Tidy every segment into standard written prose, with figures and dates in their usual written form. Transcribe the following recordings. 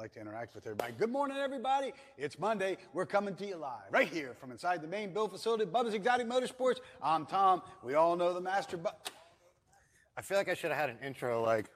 like to interact with everybody. Good morning, everybody. It's Monday. We're coming to you live right here from inside the main build facility, Bubba's Exotic Motorsports. I'm Tom. We all know the master. I feel like I should have had an intro like,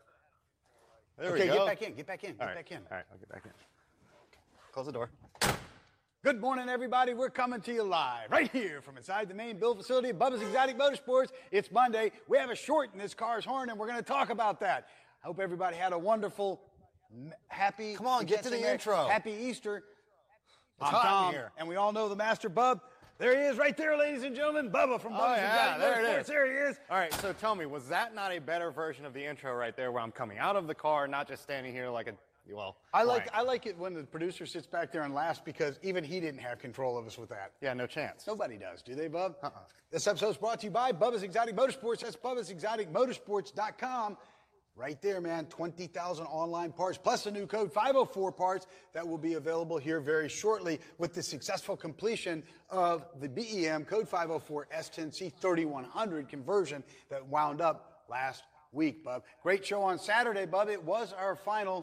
there we Okay, go. get back in. All right, I'll get back in. Close the door. Good morning, everybody. We're coming to you live right here from inside the main build facility, Bubba's Exotic Motorsports. It's Monday. We have a short in this car's horn, and we're going to talk about that. I hope everybody had a wonderful, happy... Come on, get to the intro. Happy Easter. It's I'm hot Tom, in here. and we all know the master, Bub. There he is right there, ladies and gentlemen. Bubba from Bubba's Exotic there it Motorsports. is. There he is. All right, so tell me, was that not a better version of the intro right there where I'm coming out of the car, not just standing here like a, well, I like it when the producer sits back there and laughs because even he didn't have control of us with that. Yeah, no chance. Nobody does, do they, Bub? This episode is brought to you by Bubba's Exotic Motorsports. That's Bubba'sExoticMotorsports.com. Right there, man. 20,000 online parts, plus a new code 504 parts that will be available here very shortly with the successful completion of the BEM code 504 S10C 3100 conversion that wound up last week, Bub. Great show on Saturday, Bub. It was our final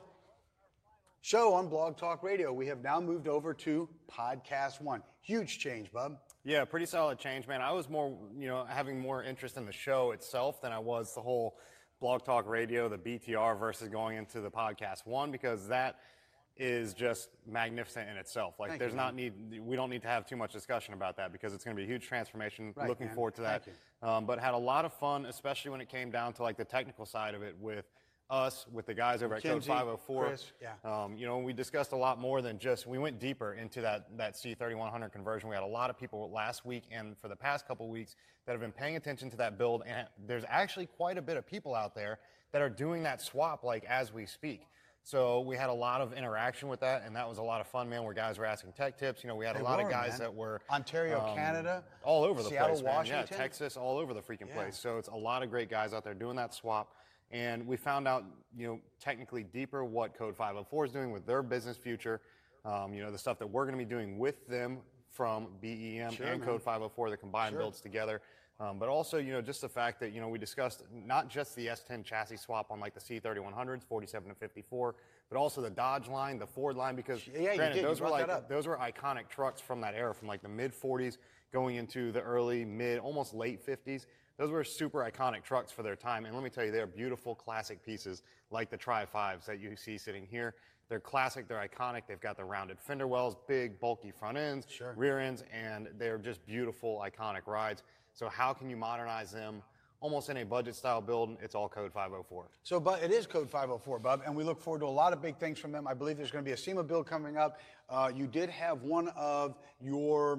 show on Blog Talk Radio. We have now moved over to Podcast One. Huge change, Bub. Yeah, pretty solid change, man. I was more, having more interest in the show itself than I was the whole Blog Talk Radio, the BTR versus going into the Podcast One, because that is just magnificent in itself. Like, we don't need to have too much discussion about that because it's going to be a huge transformation. Right, Looking man. forward to that. But had a lot of fun, especially when it came down to like the technical side of it with us, with the guys over at Code 504. Chris, yeah. We discussed a lot more than just, we went deeper into that C3100 conversion. We had a lot of people last week and for the past couple weeks that have been paying attention to that build, and there's actually quite a bit of people out there that are doing that swap like as we speak. So we had a lot of interaction with that, and that was a lot of fun, man, where guys were asking tech tips. We had a lot of guys that were Ontario, Canada, all over the Seattle, place, man. Washington. Yeah, Texas, all over the freaking place. So it's a lot of great guys out there doing that swap. And we found out, technically deeper what Code 504 is doing with their business future, the stuff that we're going to be doing with them from BEM and Code 504, the combined builds together. But also, just the fact that, we discussed not just the S10 chassis swap on like the C3100s, 47 to 54, but also the Dodge line, the Ford line, because granted, those were iconic trucks from that era, from like the mid 40s going into the early, mid, almost late 50s. Those were super iconic trucks for their time. And let me tell you, they're beautiful classic pieces like the Tri-5s that you see sitting here. They're classic, they're iconic. They've got the rounded fender wells, big, bulky front ends, rear ends, and they're just beautiful, iconic rides. So how can you modernize them almost in a budget style build? It's all Code 504. So, but it is Code 504, Bub, and we look forward to a lot of big things from them. I believe there's going to be a SEMA build coming up. You did have one of your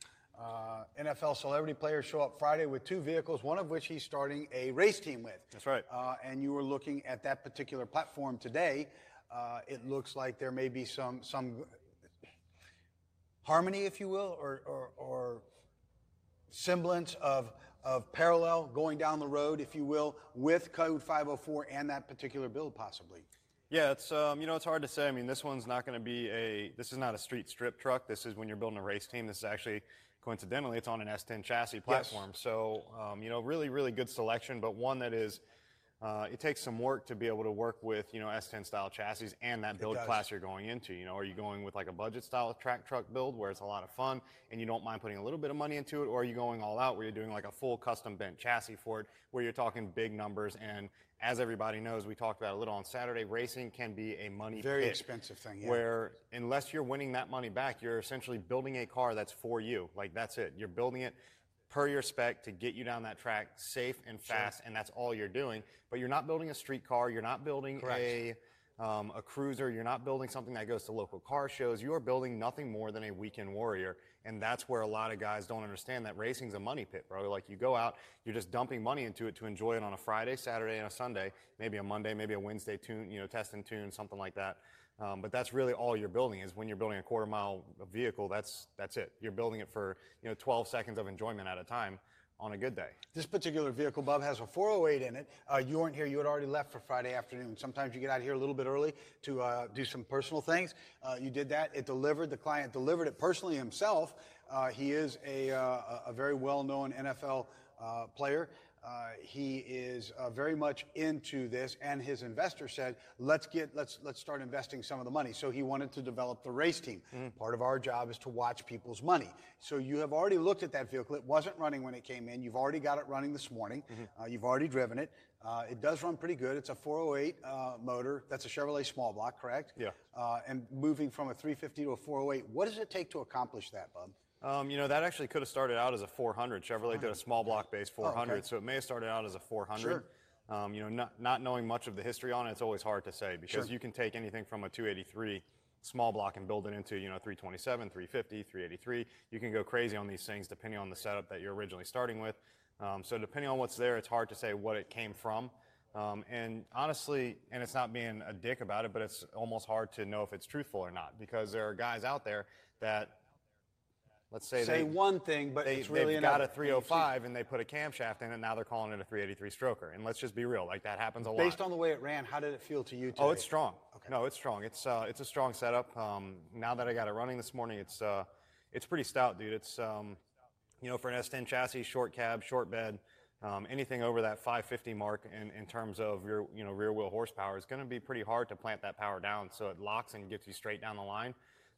NFL celebrity players show up Friday with two vehicles, one of which he's starting a race team with. That's right. And you were looking at that particular platform today. It looks like there may be some harmony, if you will, or semblance of parallel going down the road, if you will, with Code 504 and that particular build possibly. Yeah, it's it's hard to say. I mean, this one's not going to be this is not a street strip truck. This is when you're building a race team. This is actually, coincidentally, it's on an S10 chassis platform. Yes. So, really, really good selection, but one that is, it takes some work to be able to work with, S10 style chassis and that build class you're going into. Are you going with like a budget style track truck build where it's a lot of fun and you don't mind putting a little bit of money into it, or are you going all out where you're doing like a full custom bent chassis for it, where you're talking big numbers? And as everybody knows, we talked about it a little on Saturday, racing can be a money very pit, expensive thing, yeah. Where unless you're winning that money back, you're essentially building a car that's for you. Like, that's it. You're building it per your spec to get you down that track safe and fast, and that's all you're doing. But you're not building a street car. You're not building a cruiser. You're not building something that goes to local car shows. You are building nothing more than a weekend warrior. And that's where a lot of guys don't understand that racing's a money pit, bro. Like, you go out, you're just dumping money into it to enjoy it on a Friday, Saturday, and a Sunday, maybe a Monday, maybe a Wednesday tune, test and tune, something like that. But that's really all you're building is when you're building a quarter-mile vehicle, that's it. You're building it for, 12 seconds of enjoyment at a time on a good day. This particular vehicle, Bub, has a 408 in it. You weren't here. You had already left for Friday afternoon. Sometimes you get out here a little bit early to do some personal things. You did that. It delivered. The client delivered it personally himself. He is a very well-known NFL player. He is very much into this, and his investor said, let's start investing some of the money. So he wanted to develop the race team. Part of our job is to watch people's money. So you have already looked at that vehicle. It wasn't running when it came in. You've already got it running this morning. You've already driven it. It does run pretty good. It's a 408 motor. That's a Chevrolet small block, correct? Yeah. And moving from a 350 to a 408, what does it take to accomplish that, Bub? That actually could have started out as a 400. Chevrolet did a small block base 400, okay. so it may have started out as a 400. Sure. Not knowing much of the history on it, it's always hard to say because you can take anything from a 283 small block and build it into 327, 350, 383. You can go crazy on these things depending on the setup that you're originally starting with. So depending on what's there, it's hard to say what it came from. And honestly, and it's not being a dick about it, but it's almost hard to know if it's truthful or not because there are guys out there that, let's say one thing, but it's really they've another. got a 305 and they put a camshaft in it, and now they're calling it a 383 stroker. And let's just be real, like that happens a lot. Based on the way it ran, how did it feel to you today? Oh, it's strong. Okay. No, it's strong. It's a strong setup. Now that I got it running this morning, it's pretty stout, dude. It's for an S10 chassis, short cab, short bed, anything over that 550 mark in terms of your rear wheel horsepower is going to be pretty hard to plant that power down, so it locks and gets you straight down the line.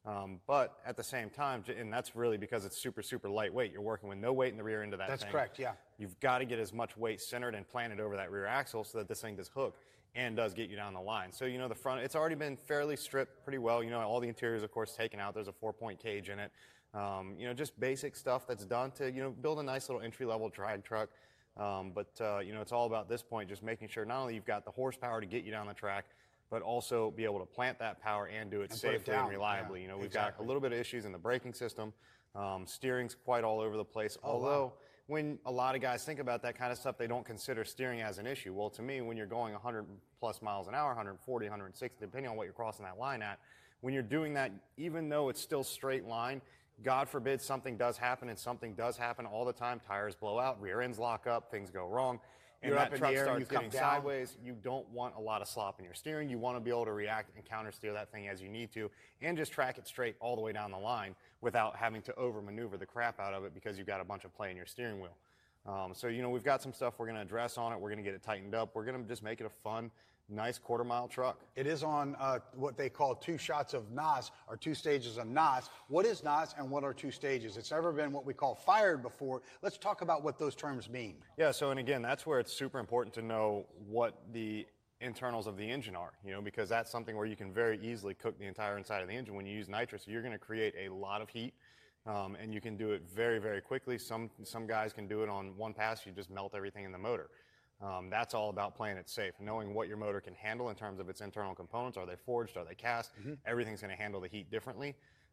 But at the same time, and that's really because it's super, super lightweight. You're working with no weight in the rear end of that thing. That's correct, yeah. You've got to get as much weight centered and planted over that rear axle so that this thing does hook and does get you down the line. So, the front, it's already been fairly stripped pretty well. All the interior is, of course, taken out. There's a 4-point cage in it. Just basic stuff that's done to, build a nice little entry-level drag truck. But it's all about this point, just making sure not only you've got the horsepower to get you down the track, but also be able to plant that power and do it safely and reliably. Yeah, we've got a little bit of issues in the braking system. Steering's quite all over the place. Although, when a lot of guys think about that kind of stuff, they don't consider steering as an issue. Well, to me, when you're going 100 plus miles an hour, 140, 160, depending on what you're crossing that line at, when you're doing that, even though it's still straight line, God forbid something does happen, and something does happen all the time. Tires blow out, rear ends lock up, things go wrong. And You're that up in truck the air, starts you come getting down. sideways. You don't want a lot of slop in your steering. You want to be able to react and counter steer that thing as you need to and just track it straight all the way down the line without having to over maneuver the crap out of it because you've got a bunch of play in your steering wheel. So we've got some stuff we're going to address on it. We're going to get it tightened up. We're going to just make it a fun, nice quarter-mile truck. It is on what they call 2 shots of NOS, or 2 stages of NOS. What is NOS and what are 2 stages? It's never been what we call fired before. Let's talk about what those terms mean. Yeah, so, and again, that's where it's super important to know what the internals of the engine are, because that's something where you can very easily cook the entire inside of the engine. When you use nitrous, you're going to create a lot of heat. And you can do it very, very quickly. Some guys can do it on one pass. You just melt everything in the motor. That's all about playing it safe, knowing what your motor can handle in terms of its internal components. Are they forged? Are they cast? Everything's going to handle the heat differently.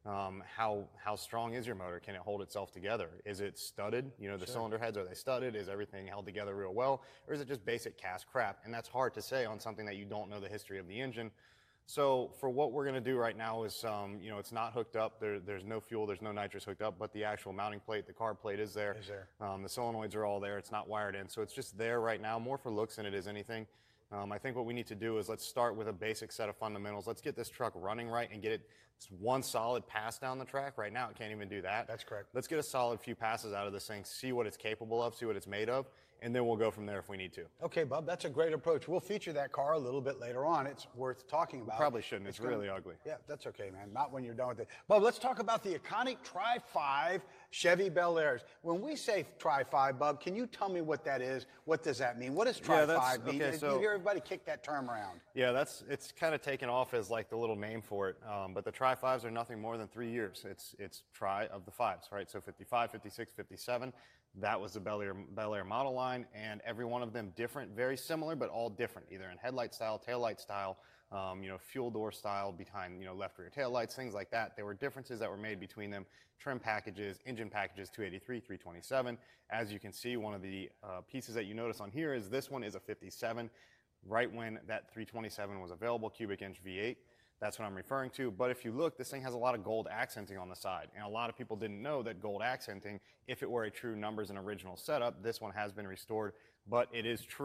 How strong is your motor? Can it hold itself together? Is it studded? The cylinder heads, are they studded? Is everything held together real well? Or is it just basic cast crap? And that's hard to say on something that you don't know the history of the engine. So for what we're going to do right now is, it's not hooked up. There's no fuel. There's no nitrous hooked up, but the actual mounting plate, the carb plate is there. The solenoids are all there. It's not wired in. So it's just there right now, more for looks than it is anything. I think what we need to do is let's start with a basic set of fundamentals. Let's get this truck running right and get it one solid pass down the track. Right now, it can't even do that. That's correct. Let's get a solid few passes out of this thing, see what it's capable of, see what it's made of, and then we'll go from there if we need to. Okay, Bub, that's a great approach. We'll feature that car a little bit later on. It's worth talking about. Probably shouldn't. It's really ugly. Yeah, that's okay, man. Not when you're done with it. Bub, let's talk about the iconic Tri-5 Chevy Bel Airs. When we say Tri-5, Bub, can you tell me what that is? What does that mean? What does Tri-5 mean? Okay, you hear everybody kick that term around. Yeah, it's kind of taken off as like the little name for it. But the Tri-5s are nothing more than 3 years. It's Tri of the 5s, right? So 55, 56, 57. That was the Bel Air model line, and every one of them different, very similar, but all different, either in headlight style, taillight style, fuel door style behind, left rear taillights, things like that. There were differences that were made between them. Trim packages, engine packages, 283, 327. As you can see, one of the pieces that you notice on here is this one is a 57, right when that 327 was available, cubic inch V8. That's what I'm referring to. But if you look, this thing has a lot of gold accenting on the side. And a lot of people didn't know that gold accenting, if it were a true numbers and original setup, this one has been restored. But it is true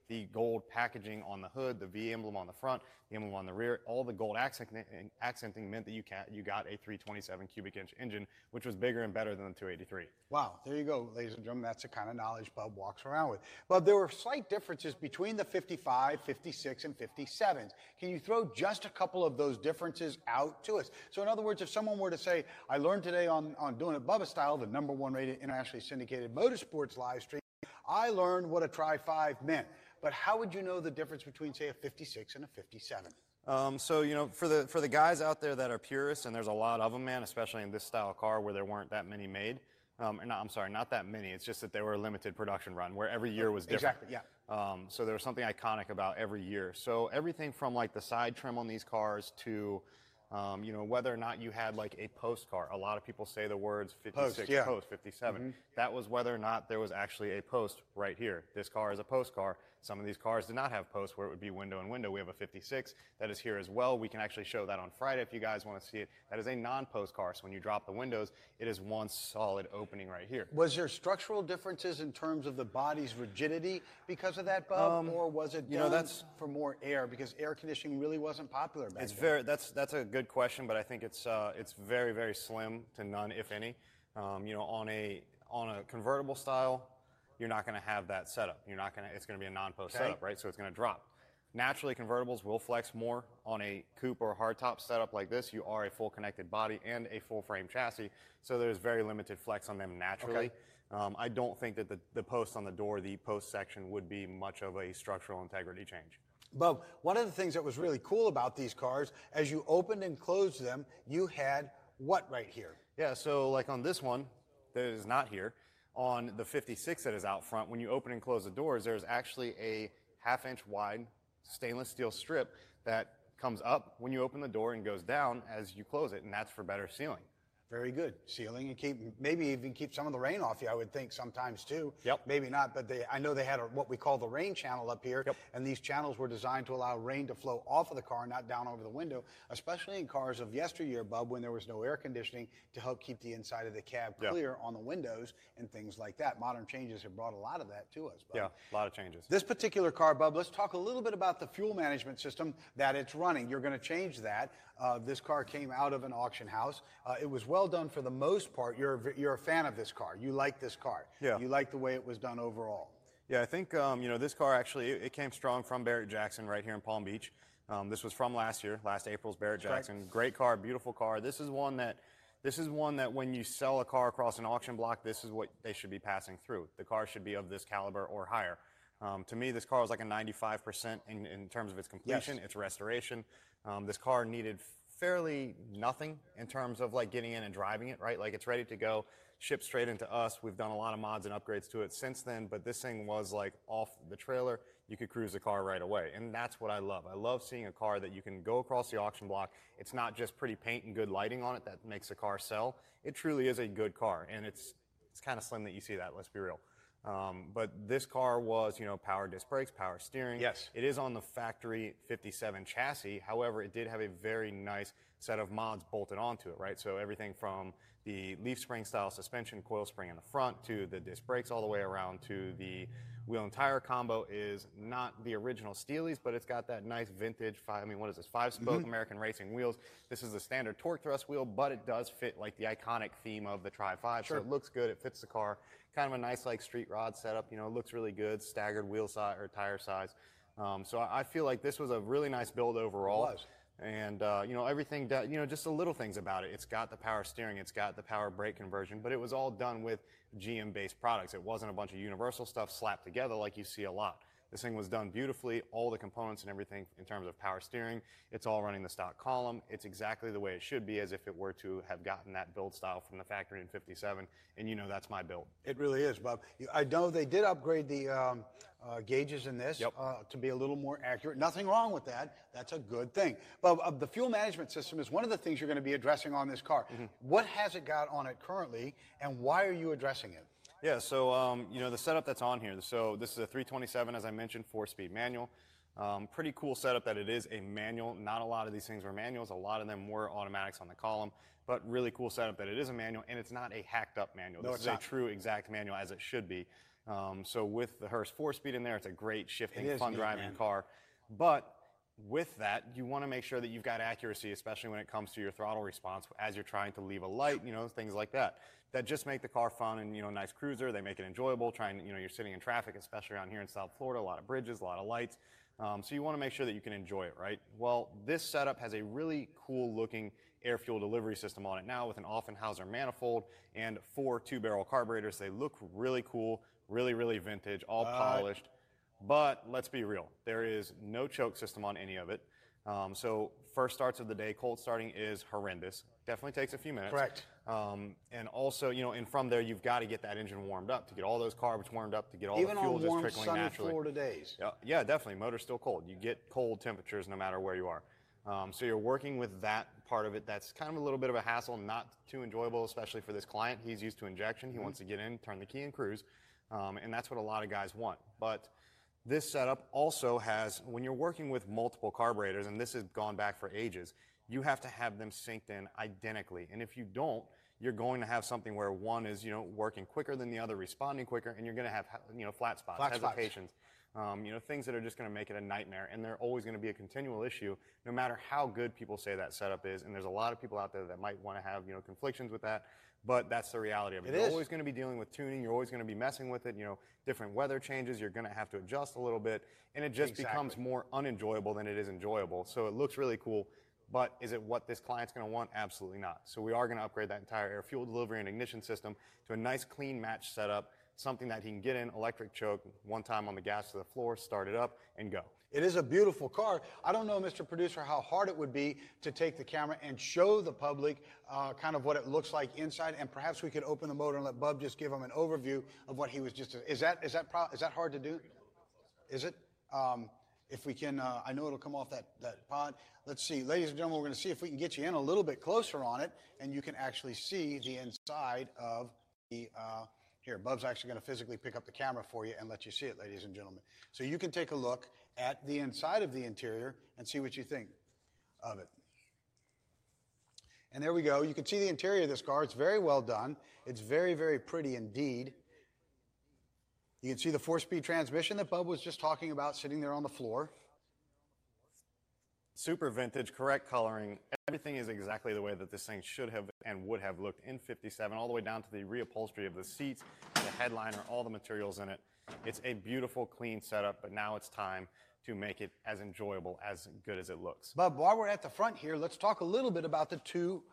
the gold packaging on the hood, the V emblem on the front, the emblem on the rear, all the gold accenting meant that you got a 327 cubic inch engine, which was bigger and better than the 283. Wow, there you go, ladies and gentlemen. That's the kind of knowledge Bub walks around with. But there were slight differences between the 55, 56, and 57s. Can you throw just a couple of those differences out to us? So in other words, if someone were to say, I learned today on Doing It Bubba Style, the #1 rated internationally syndicated motorsports live stream, I learned what a Tri-5 meant. But how would you know the difference between, say, a 56 and a 57? So, you know, for the guys out there that are purists, and there's a lot of them, man, especially in this style car where there weren't that many made. Not that many. It's just that they were a limited production run where every year was different. Exactly, yeah. So there was something iconic about every year. So everything from like the side trim on these cars to, you know, whether or not you had like a post car. A lot of people say the words 56, post, 57. Mm-hmm. That was whether or not there was actually a post right here. This car is a post car. Some of these cars did not have posts where it would be window and window. We have a 56 that is here as well. We can actually show that on Friday if you guys want to see it. That is a non-post car. So when you drop the windows, it is one solid opening right here. Was there structural differences in terms of the body's rigidity because of that, Bub? Or was it done for more air because air conditioning really wasn't popular back then? That's a good question, but I think it's very, very slim to none, if any. You know, on a convertible style, you're not going to have that setup. It's going to be a non-post setup, right? So it's going to drop. Naturally, convertibles will flex more. On a coupe or hardtop setup like this, you are a full connected body and a full frame chassis, so there's very limited flex on them naturally. Okay. I don't think that the post on the door, the post section, would be much of a structural integrity change. Bub, one of the things that was really cool about these cars, as you opened and closed them, you had what right here? Yeah, so like on this one, that is not here. On the 56 that is out front, when you open and close the doors, there's actually a 1/2 inch wide stainless steel strip that comes up when you open the door and goes down as you close it, and that's for better sealing. Very good. Sealing and maybe even keep some of the rain off you, I would think sometimes too. Yep. Maybe not, but I know they had what we call the rain channel up here. Yep. And these channels were designed to allow rain to flow off of the car, not down over the window, especially in cars of yesteryear, Bub, when there was no air conditioning to help keep the inside of the cab clear on the windows and things like that. Modern changes have brought a lot of that to us, Bub. Yeah, a lot of changes. This particular car, Bub, let's talk a little bit about the fuel management system that it's running. You're going to change that. This car came out of an auction house. It was well done for the most part. You're a fan of this car. You like this car. Yeah. You like the way it was done overall. Yeah, I think, you know, this car actually, it came strong from Barrett-Jackson right here in Palm Beach. This was from last April's Barrett-Jackson. Great car, beautiful car. This is one that when you sell a car across an auction block, this is what they should be passing through. The car should be of this caliber or higher. To me, this car was like a 95% in terms of its completion, its restoration. This car needed fairly nothing in terms of like getting in and driving it, right? Like it's ready to go, shipped straight into us. We've done a lot of mods and upgrades to it since then, but this thing was like off the trailer. You could cruise the car right away, and that's what I love. I love seeing a car that you can go across the auction block. It's not just pretty paint and good lighting on it that makes the car sell. It truly is a good car, and it's kind of slim that you see that, let's be real. But this car was, you know, power disc brakes, power steering. Yes. It is on the factory 57 chassis. However, it did have a very nice set of mods bolted onto it, right? So everything from the leaf spring style suspension, coil spring in the front, to the disc brakes all the way around to the wheel and tire combo is not the original Steely's, but it's got that nice vintage, 5-spoke American Racing wheels. This is the standard torque thrust wheel, but it does fit like the iconic theme of the Tri-5. Sure. So it looks good, it fits the car. Kind of a nice like street rod setup, you know, it looks really good, staggered wheel size or tire size. So I feel like this was a really nice build overall. It was. And, you know, everything, you know, just the little things about it. It's got the power steering, it's got the power brake conversion, but it was all done with GM-based products. It wasn't a bunch of Universal stuff slapped together like you see a lot. This thing was done beautifully, all the components and everything in terms of power steering. It's all running the stock column. It's exactly the way it should be, as if it were to have gotten that build style from the factory in 57. And you know that's my build. It really is, Bob. I know they did upgrade the gauges in this to be a little more accurate. Nothing wrong with that. That's a good thing. But the fuel management system is one of the things you're going to be addressing on this car. What has it got on it currently, and why are you addressing it? Yeah, so, you know, the setup that's on here, so this is a 327, as I mentioned, 4-speed manual. Pretty cool setup that it is a manual. Not a lot of these things were manuals. A lot of them were automatics on the column, but really cool setup that it is a manual, and it's not a hacked up manual. No, this is a true exact manual as it should be. So with the Hurst 4-speed in there, it's a great shifting, It is fun neat, driving man. car. But with that, you want to make sure that you've got accuracy, especially when it comes to your throttle response as you're trying to leave a light, things like that. That just make the car fun and, nice cruiser. They make it enjoyable. You're sitting in traffic, especially around here in South Florida, a lot of bridges, a lot of lights. So you want to make sure that you can enjoy it, right? Well, this setup has a really cool looking air fuel delivery system on it now with an Offenhauser manifold and 4 2-barrel carburetors. They look really cool, really, really vintage, all polished. But let's be real, there is no choke system on any of it. So first starts of the day, cold starting is horrendous. Definitely takes a few minutes. Correct. And also, and from there, you've got to get that engine warmed up to get all those carbs warmed up to get all Even the fuel on just warm, trickling sunny naturally. Florida days. Yeah, definitely. Motor's still cold. You get cold temperatures no matter where you are. So you're working with that part of it. That's kind of a little bit of a hassle, not too enjoyable, especially for this client. He's used to injection. He wants to get in, turn the key, and cruise. And that's what a lot of guys want. But this setup also has, when you're working with multiple carburetors, and this has gone back for ages, you have to have them synced in identically. And if you don't, you're going to have something where one is, working quicker than the other, responding quicker, and you're going to have, flat spots, hesitations. Things that are just going to make it a nightmare, and they're always going to be a continual issue, no matter how good people say that setup is. And there's a lot of people out there that might want to have, conflictions with that, but that's the reality of it. You're always going to be dealing with tuning. You're always going to be messing with it. Different weather changes. You're going to have to adjust a little bit, and it just becomes more unenjoyable than it is enjoyable. So it looks really cool, but is it what this client's going to want? Absolutely not. So we are going to upgrade that entire air fuel delivery and ignition system to a nice clean match setup, something that he can get in, electric choke, one time on the gas to the floor, start it up, and go. It is a beautiful car. I don't know, Mr. Producer, how hard it would be to take the camera and show the public kind of what it looks like inside, and perhaps we could open the motor and let Bub just give them an overview of what he was just. Is that hard to do? Is it? If we can, I know it'll come off that pod. Let's see, ladies and gentlemen, we're going to see if we can get you in a little bit closer on it, and you can actually see the inside of the. Here, Bub's actually going to physically pick up the camera for you and let you see it, ladies and gentlemen. So you can take a look at the inside of the interior and see what you think of it. And there we go. You can see the interior of this car. It's very well done. It's very, very pretty indeed. You can see the 4-speed transmission that Bub was just talking about sitting there on the floor. Super vintage, correct coloring. Everything is exactly the way that this thing should have and would have looked in 57, all the way down to the reupholstery of the seats, the headliner, all the materials in it. It's a beautiful, clean setup, but now it's time to make it as enjoyable, as good as it looks. Bub, while we're at the front here, let's talk a little bit about the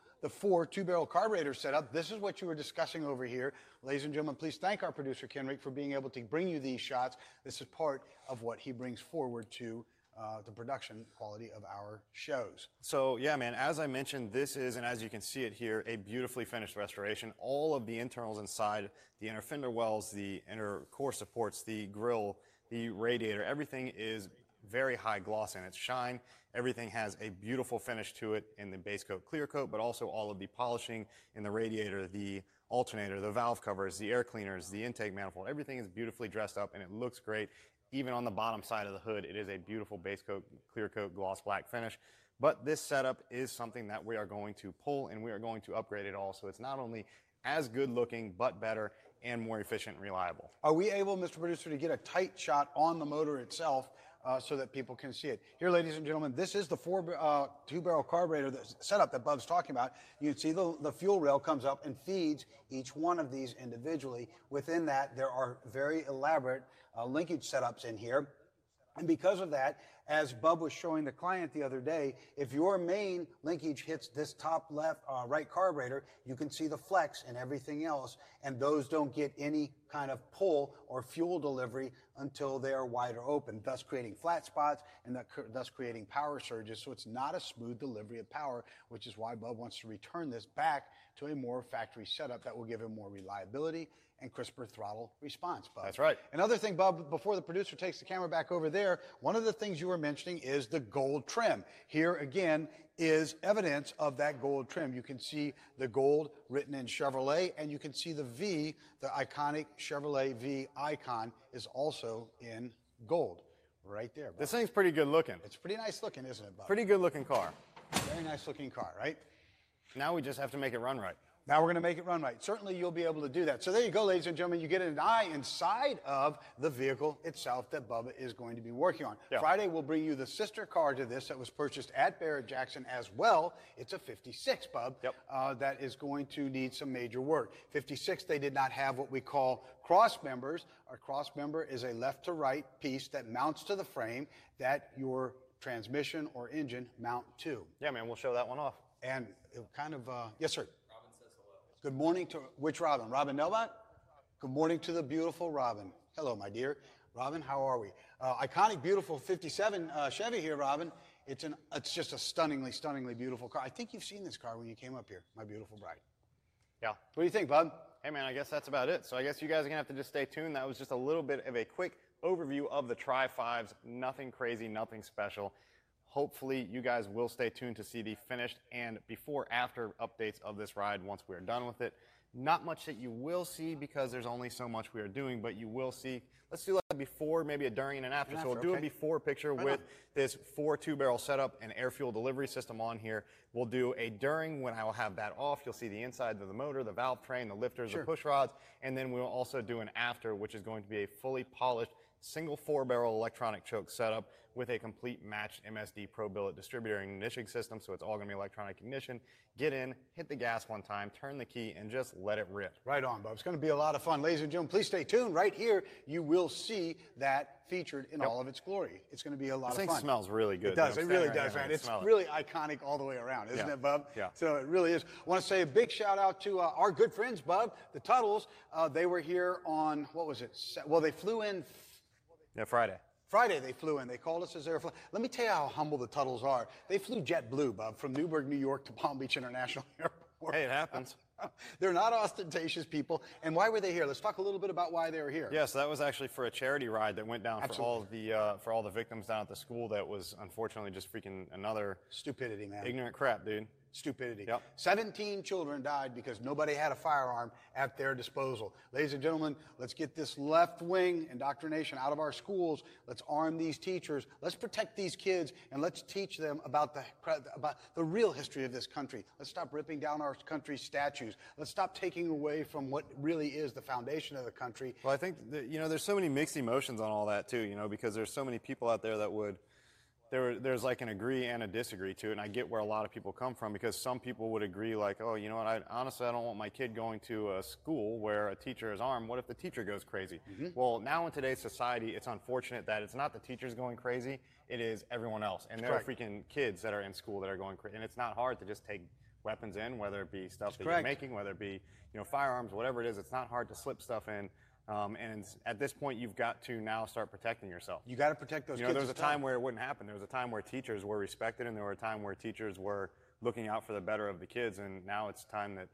4 2-barrel carburetor setup. This is what you were discussing over here. Ladies and gentlemen, please thank our producer, Kenrick, for being able to bring you these shots. This is part of what he brings forward to the production quality of our shows. So yeah, man, as I mentioned, this is, and as you can see it here, a beautifully finished restoration. All of the internals inside, the inner fender wells, the inner core supports, the grille, the radiator, everything is very high gloss in its shine. Everything has a beautiful finish to it in the base coat, clear coat, but also all of the polishing in the radiator, the alternator, the valve covers, the air cleaners, the intake manifold. Everything is beautifully dressed up and it looks great. Even on the bottom side of the hood, it is a beautiful base coat, clear coat, gloss black finish. But this setup is something that we are going to pull and we are going to upgrade it all. So it's not only as good looking, but better and more efficient and reliable. Are we able, Mr. Producer, to get a tight shot on the motor itself so that people can see it? Here, ladies and gentlemen, this is the 4 2-barrel carburetor setup that Bub's talking about. You can see the fuel rail comes up and feeds each one of these individually. Within that, there are very elaborate linkage setups in here. And because of that, as Bub was showing the client the other day, if your main linkage hits this top left, right carburetor, you can see the flex and everything else, and those don't get any kind of pull or fuel delivery until they are wider open, thus creating flat spots and thus creating power surges. So it's not a smooth delivery of power, which is why Bub wants to return this back to a more factory setup that will give him more reliability and crisper throttle response, Bub. That's right. Another thing, Bub, before the producer takes the camera back over there, one of the things you were mentioning is the gold trim. Here, again, is evidence of that gold trim. You can see the gold written in Chevrolet, and you can see the V, the iconic Chevrolet V icon, is also in gold right there, Bub. This thing's pretty good looking. It's pretty nice looking, isn't it, Bub? Pretty good looking car. Very nice looking car, right? Now we just have to make it run right. Now we're going to make it run right. Certainly you'll be able to do that. So there you go, ladies and gentlemen. You get an eye inside of the vehicle itself that Bubba is going to be working on. Yeah. Friday, we'll bring you the sister car to this that was purchased at Barrett-Jackson as well. It's a 56, Bub, that is going to need some major work. 56, they did not have what we call cross members. A cross member is a left to right piece that mounts to the frame that your transmission or engine mount to. Yeah, man, we'll show that one off. And it kind of, yes, sir. Good morning to which Robin? Robin Nelbot? Good morning to the beautiful Robin. Hello, my dear. Robin, how are we? Iconic, beautiful 57 Chevy here, Robin. It's just a stunningly, stunningly beautiful car. I think you've seen this car when you came up here, my beautiful bride. Yeah. What do you think, bud? Hey, man, I guess that's about it. So I guess you guys are going to have to just stay tuned. That was just a little bit of a quick overview of the Tri-5s. Nothing crazy, nothing special. Hopefully, you guys will stay tuned to see the finished and before-after updates of this ride once we're done with it. Not much that you will see because there's only so much we are doing, but you will see. Let's do like a before, maybe a during and an after. So we'll do a before picture with this 4 2-barrel setup and air fuel delivery system on here. We'll do a during when I will have that off. You'll see the inside of the motor, the valve train, the lifters, the push rods, and then we'll also do an after, which is going to be a fully polished single 4-barrel electronic choke setup with a complete matched MSD Pro Billet distributor and ignition system, so it's all going to be electronic ignition. Get in, hit the gas one time, turn the key, and just let it rip. Right on, Bob. It's going to be a lot of fun. Ladies and gentlemen, please stay tuned. Right here, you will see that featured in all of its glory. It's going to be a lot of fun. This thing smells really good. It does. You It know, really right does, here, man. It's smell it. really iconic all the way around, isn't it, Bub? Yeah. So it really is. I want to say a big shout out to our good friends, Bub, the Tuttles. They were here on, what was it? Well, they flew in. Yeah, Friday. Friday they flew in. They called us as they were flying. Let me tell you how humble the Tuttles are. They flew JetBlue, Bub, from Newburgh, New York to Palm Beach International Airport. Hey, it happens. They're not ostentatious people. And why were they here? Let's talk a little bit about why they were here. Yeah, so that was actually for a charity ride that went down for all the victims down at the school that was unfortunately just freaking another Stupidity, man. ignorant crap, dude. Stupidity. Yep. 17 children died because nobody had a firearm at their disposal. Ladies and gentlemen, let's get this left-wing indoctrination out of our schools. Let's arm these teachers. Let's protect these kids, and let's teach them about the real history of this country. Let's stop ripping down our country's statues. Let's stop taking away from what really is the foundation of the country. Well, I think that, there's so many mixed emotions on all that too, because there's so many people out there that would. There's like an agree and a disagree to it, and I get where a lot of people come from because some people would agree like, oh, you know what, honestly I don't want my kid going to a school where a teacher is armed. What if the teacher goes crazy? Well, now in today's society, it's unfortunate that it's not the teachers going crazy, it is everyone else. And there are freaking kids that are in school that are going crazy, and it's not hard to just take weapons in, whether it be stuff that you're making, whether it be firearms, whatever it is. It's not hard to slip stuff in. And at this point, you've got to now start protecting yourself. You got to protect those kids. There was a time where it wouldn't happen. There was a time where teachers were respected, and there were a time where teachers were looking out for the better of the kids. And now it's time that,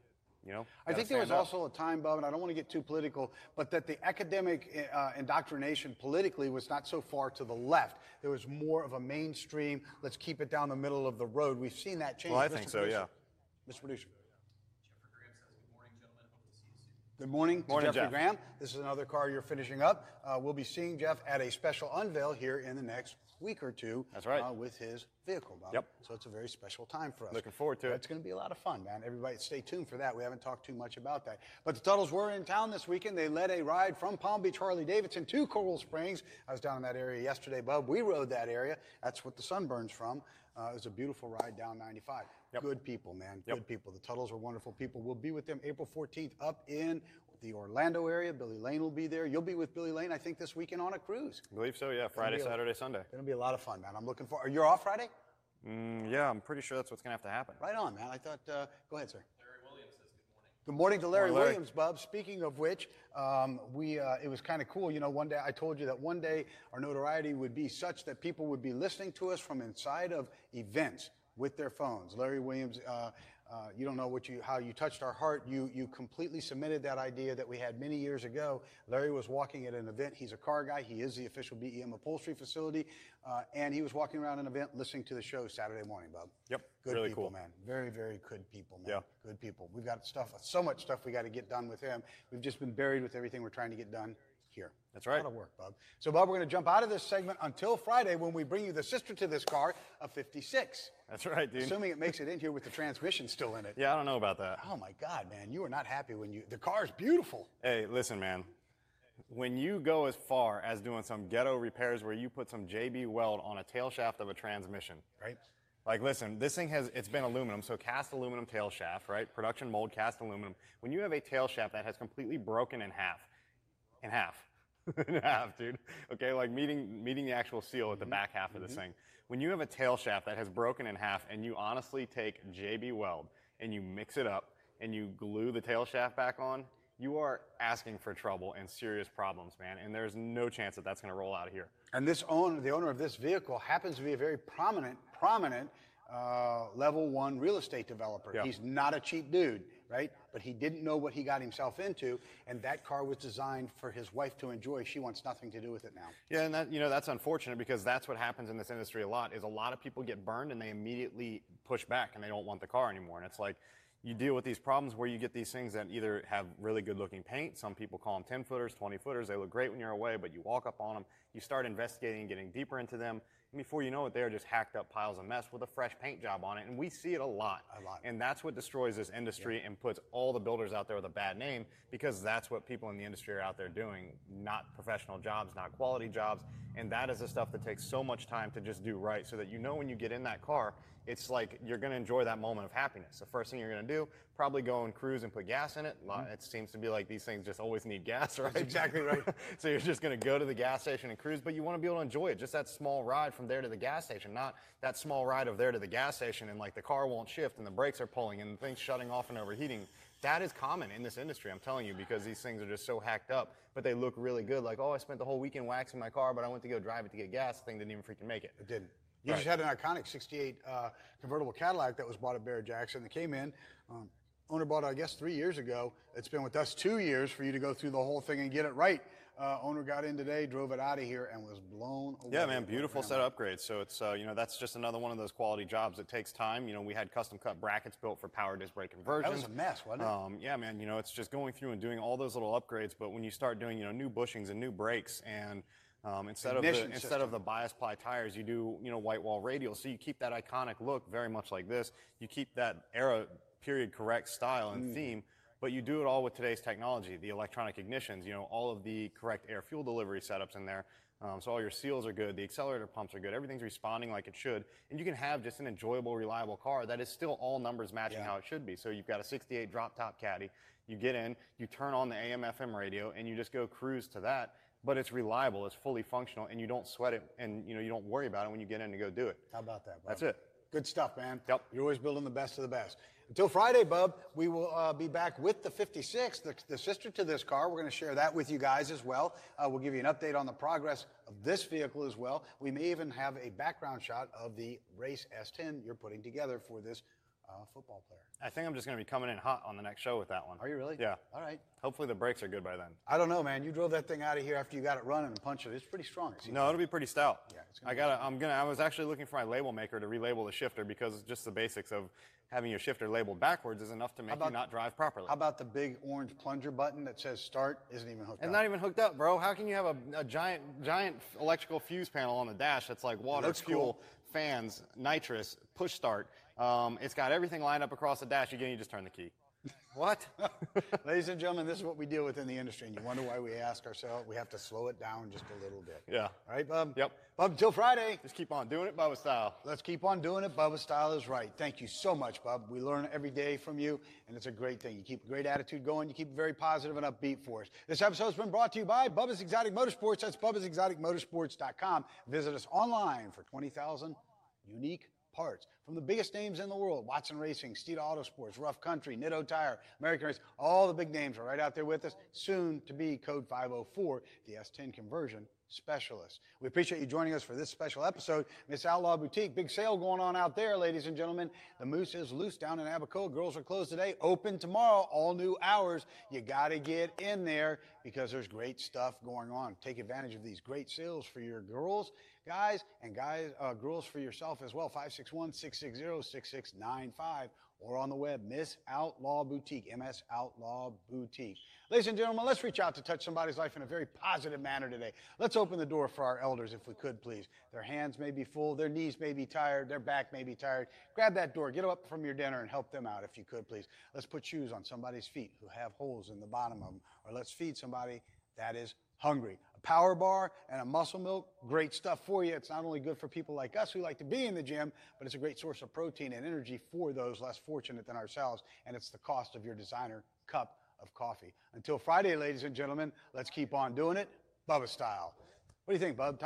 I think there was also a time, Bob, and I don't want to get too political, but that the academic indoctrination politically was not so far to the left. There was more of a mainstream, let's keep it down the middle of the road. We've seen that change. Well, I think so, yeah. Mr. Producer. Good morning to Jeffrey Graham. This is another car you're finishing up. We'll be seeing Jeff at a special unveil here in the next week or two. That's right. With his vehicle, Bob. Yep. So it's a very special time for us. Looking forward to it. It's going to be a lot of fun, man. Everybody stay tuned for that. We haven't talked too much about that. But the Tuttles were in town this weekend. They led a ride from Palm Beach Harley-Davidson to Coral Springs. I was down in that area yesterday, Bub. We rode that area. That's what the sun burns from. It was a beautiful ride down 95. Yep. Good people, man. Good people. The Tuttles are wonderful people. We'll be with them April 14th up in the Orlando area. Billy Lane will be there. You'll be with Billy Lane, I think, this weekend on a cruise. I believe so, yeah. Friday, Saturday, Sunday. It's going to be a lot of fun, man. I'm looking forward. You're off Friday? Yeah, I'm pretty sure that's what's going to have to happen. Right on, man. I thought, go ahead, sir. Larry Williams says good morning. Good morning to Larry Williams, Bub. Speaking of which, it was kind of cool. One day I told you that one day our notoriety would be such that people would be listening to us from inside of events with their phones. Larry Williams, you don't know how you touched our heart. You completely cemented that idea that we had many years ago. Larry was walking at an event. He's a car guy. He is the official BEM upholstery facility. And he was walking around an event listening to the show Saturday morning, Bub. Yep. Good really people, cool. man. Very, very good people, man. Yeah. Good people. We've got so much stuff we got to get done with him. We've just been buried with everything we're trying to get done. here. That's right. That'll work, Bub. So, Bub, we're going to jump out of this segment until Friday when we bring you the sister to this car, a 56. That's right, dude. Assuming it makes it in here with the transmission still in it. Yeah, I don't know about that. Oh, my God, man. You were not happy when the car's beautiful. Hey, listen, man. When you go as far as doing some ghetto repairs where you put some JB Weld on a tail shaft of a transmission. Right. Like, listen, this thing it's been aluminum, so cast aluminum tail shaft, right? Production mold cast aluminum. When you have a tail shaft that has completely broken in half, in half, dude. Okay, like meeting the actual seal at the back half of this thing. When you have a tail shaft that has broken in half and you honestly take JB Weld and you mix it up and you glue the tail shaft back on, you are asking for trouble and serious problems, man. And there's no chance that that's going to roll out of here. And the owner of this vehicle happens to be a very prominent level 1 real estate developer. Yeah. He's not a cheap dude, right? But he didn't know what he got himself into, and that car was designed for his wife to enjoy. She wants nothing to do with it now. Yeah, and that's unfortunate because that's what happens in this industry a lot. Is a lot of people get burned and they immediately push back and they don't want the car anymore. And it's like, you deal with these problems where you get these things that either have really good looking paint. Some people call them 10 footers, 20 footers. They look great when you're away, but you walk up on them, you start investigating, getting deeper into them. And before you know it, they're just hacked up piles of mess with a fresh paint job on it. And we see it a lot. And that's what destroys this industry and puts all the builders out there with a bad name, because that's what people in the industry are out there doing. Not professional jobs, not quality jobs. And that is the stuff that takes so much time to just do right, so that you know when you get in that car, it's like you're going to enjoy that moment of happiness. The first thing you're going to do, probably go and cruise and put gas in it. It seems to be like these things just always need gas, right? That's exactly right. So you're just going to go to the gas station and cruise, but you want to be able to enjoy it. Just that small ride from there to the gas station, not that small ride of there to the gas station and like the car won't shift and the brakes are pulling and the thing's shutting off and overheating. That is common in this industry, I'm telling you, because these things are just so hacked up, but they look really good. Like, oh, I spent the whole weekend waxing my car, but I went to go drive it to get gas. The thing didn't even freaking make it. It didn't. You just had an iconic 68 convertible Cadillac that was bought at Barrett Jackson. That came in. Owner bought it, I guess, 3 years ago. It's been with us 2 years for you to go through the whole thing and get it right. Owner got in today, drove it out of here, and was blown away. Yeah, man, beautiful set of upgrades. So it's, that's just another one of those quality jobs. It takes time. We had custom cut brackets built for power disc brake conversions. That was a mess, wasn't it? Yeah, man, it's just going through and doing all those little upgrades. But when you start doing, new bushings and new brakes and instead of the bias ply tires, you do, white wall radials. So you keep that iconic look very much like this. You keep that era period correct style and theme, but you do it all with today's technology, the electronic ignitions, all of the correct air fuel delivery setups in there. So all your seals are good, the accelerator pumps are good, everything's responding like it should, and you can have just an enjoyable, reliable car that is still all numbers matching how it should be. So you've got a 68 drop top caddy, you get in, you turn on the AM FM radio, and you just go cruise to that. But it's reliable, it's fully functional, and you don't sweat it, and you don't worry about it when you get in to go do it. How about that, Bub? That's it. Good stuff, man. Yep. You're always building the best of the best. Until Friday, Bub, we will be back with the 56, the sister to this car. We're going to share that with you guys as well. We'll give you an update on the progress of this vehicle as well. We may even have a background shot of the race S10 you're putting together for this football player. I think I'm just going to be coming in hot on the next show with that one. Are you really? Yeah. All right. Hopefully the brakes are good by then. I don't know, man. You drove that thing out of here after you got it running and punched it. It's pretty strong. No, it'll be pretty stout. Yeah, it's gonna I was actually looking for my label maker to relabel the shifter, because just the basics of having your shifter labeled backwards is enough to make you not drive properly. How about the big orange plunger button that says start isn't even hooked up? It's not even hooked up, bro. How can you have a giant electrical fuse panel on the dash that's like water, fuel, fans, nitrous, push start? It's got everything lined up across the dash. Again, you just turn the key. What? Ladies and gentlemen, this is what we deal with in the industry, and you wonder why we ask ourselves, we have to slow it down just a little bit. Yeah. All right, Bub? Yep. Bub, until Friday. Just keep on doing it Bubba style. Let's keep on doing it. Bubba style is right. Thank you so much, Bub. We learn every day from you, and it's a great thing. You keep a great attitude going. You keep it very positive and upbeat for us. This episode has been brought to you by Bubba's Exotic Motorsports. That's Bubba'sExoticMotorsports.com. Visit us online for 20,000 unique parts from the biggest names in the world: Watson Racing, Steed Autosports, Rough Country, Nitto Tire, American Race. All the big names are right out there with us. Soon to be code 504, the S10 conversion specialist. We appreciate you joining us for this special episode. Miss Outlaw Boutique, big sale going on out there, ladies and gentlemen. The Moose is loose down in Abacoa. Girls are closed today, open tomorrow, all new hours. You got to get in there because there's great stuff going on. Take advantage of these great sales for your girls, guys, and girls for yourself as well. 561-6 660-6695, or on the web, Miss Outlaw Boutique, MS Outlaw Boutique. Ladies and gentlemen, let's reach out to touch somebody's life in a very positive manner today. Let's open the door for our elders if we could, please. Their hands may be full, their knees may be tired, their back may be tired. Grab that door, get them up from your dinner and help them out if you could, please. Let's put shoes on somebody's feet who have holes in the bottom of them, or let's feed somebody that is hungry. A power bar and a muscle milk, great stuff for you. It's not only good for people like us who like to be in the gym, but it's a great source of protein and energy for those less fortunate than ourselves, and it's the cost of your designer cup of coffee. Until Friday, ladies and gentlemen, let's keep on doing it Bubba style. What do you think, Bub?